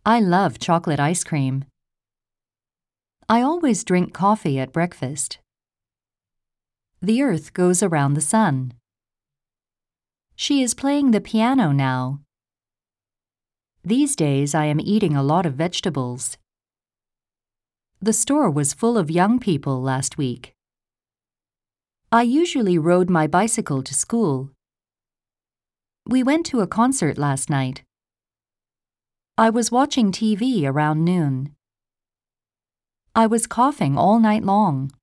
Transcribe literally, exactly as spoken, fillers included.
I love chocolate ice cream. I always drink coffee at breakfast. The earth goes around the sun. She is playing the piano now. These days I am eating a lot of vegetables. The store was full of young people last week. I usually rode my bicycle to school. We went to a concert last night. I was watching T V around noon. I was coughing all night long.